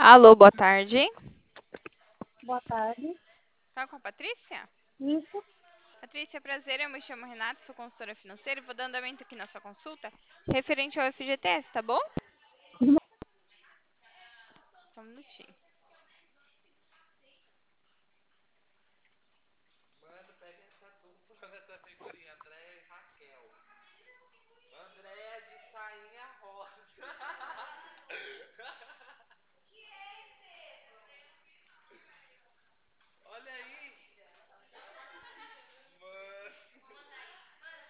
Alô, boa tarde. Boa tarde. Fala com a Patrícia? Isso. Patrícia, prazer, eu me chamo Renata, sou consultora financeira e vou dar andamento aqui na sua consulta referente ao FGTS, tá bom? Só um minutinho.